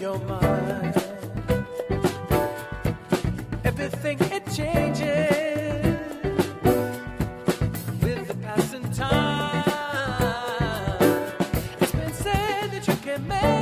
your mind. Everything it changes with the passing time. It's been said that you can make